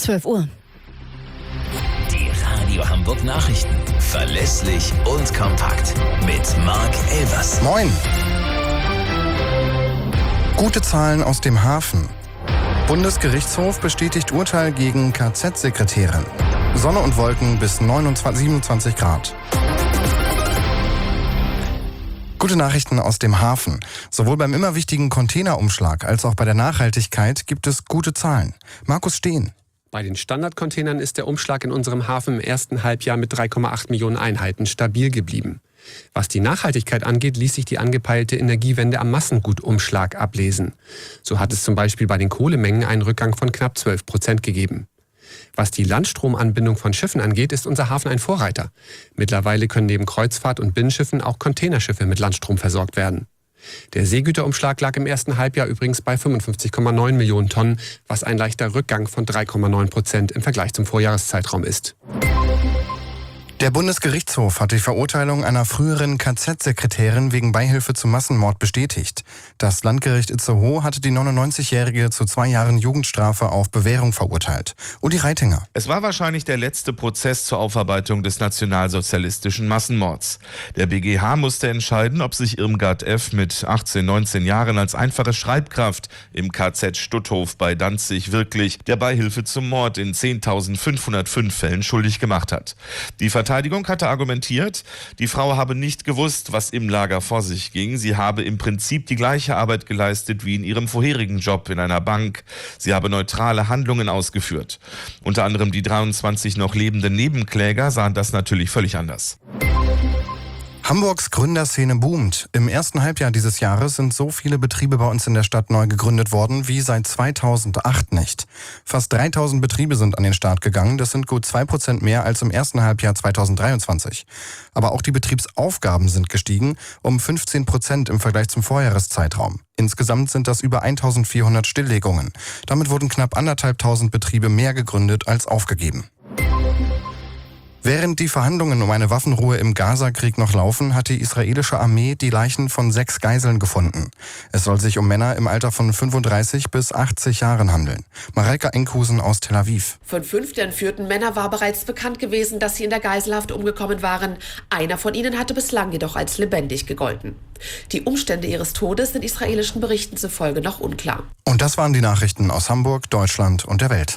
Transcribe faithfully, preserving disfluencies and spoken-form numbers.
zwölf Uhr. Die Radio Hamburg Nachrichten. Verlässlich und kompakt. Mit Marc Elvers. Moin. Gute Zahlen aus dem Hafen. Bundesgerichtshof bestätigt Urteil gegen K Z-Sekretärin. Sonne und Wolken bis neunundzwanzig, siebenundzwanzig Grad. Gute Nachrichten aus dem Hafen. Sowohl beim immer wichtigen Containerumschlag als auch bei der Nachhaltigkeit gibt es gute Zahlen. Markus Steen. Bei den Standardcontainern ist der Umschlag in unserem Hafen im ersten Halbjahr mit drei Komma acht Millionen Einheiten stabil geblieben. Was die Nachhaltigkeit angeht, ließ sich die angepeilte Energiewende am Massengutumschlag ablesen. So hat es zum Beispiel bei den Kohlemengen einen Rückgang von knapp zwölf Prozent gegeben. Was die Landstromanbindung von Schiffen angeht, ist unser Hafen ein Vorreiter. Mittlerweile können neben Kreuzfahrt- und Binnenschiffen auch Containerschiffe mit Landstrom versorgt werden. Der Seegüterumschlag lag im ersten Halbjahr übrigens bei fünfundfünfzig Komma neun Millionen Tonnen, was ein leichter Rückgang von drei Komma neun Prozent im Vergleich zum Vorjahreszeitraum ist. Der Bundesgerichtshof hat die Verurteilung einer früheren K Z-Sekretärin wegen Beihilfe zum Massenmord bestätigt. Das Landgericht Itzehoe hatte die neunundneunzigjährige zu zwei Jahren Jugendstrafe auf Bewährung verurteilt. Uli Reitinger. Es war wahrscheinlich der letzte Prozess zur Aufarbeitung des nationalsozialistischen Massenmords. Der B G H musste entscheiden, ob sich Irmgard F. mit achtzehn, neunzehn Jahren als einfache Schreibkraft im K Z Stutthof bei Danzig wirklich der Beihilfe zum Mord in zehntausendfünfhundertfünf Fällen schuldig gemacht hat. Die Die Verteidigung hatte argumentiert, die Frau habe nicht gewusst, was im Lager vor sich ging. Sie habe im Prinzip die gleiche Arbeit geleistet wie in ihrem vorherigen Job in einer Bank. Sie habe neutrale Handlungen ausgeführt. Unter anderem die dreiundzwanzig noch lebenden Nebenkläger sahen das natürlich völlig anders. Hamburgs Gründerszene boomt. Im ersten Halbjahr dieses Jahres sind so viele Betriebe bei uns in der Stadt neu gegründet worden wie seit zweitausendacht nicht. Fast dreitausend Betriebe sind an den Start gegangen. Das sind gut zwei Prozent mehr als im ersten Halbjahr zweitausenddreiundzwanzig. Aber auch die Betriebsaufgaben sind gestiegen, um fünfzehn Prozent im Vergleich zum Vorjahreszeitraum. Insgesamt sind das über eintausendvierhundert Stilllegungen. Damit wurden knapp anderthalbtausend Betriebe mehr gegründet als aufgegeben. Während die Verhandlungen um eine Waffenruhe im Gaza-Krieg noch laufen, hat die israelische Armee die Leichen von sechs Geiseln gefunden. Es soll sich um Männer im Alter von fünfunddreißig bis achtzig Jahren handeln. Mareike Enkhusen aus Tel Aviv. Von fünf der entführten Männer war bereits bekannt gewesen, dass sie in der Geiselhaft umgekommen waren. Einer von ihnen hatte bislang jedoch als lebendig gegolten. Die Umstände ihres Todes sind israelischen Berichten zufolge noch unklar. Und das waren die Nachrichten aus Hamburg, Deutschland und der Welt.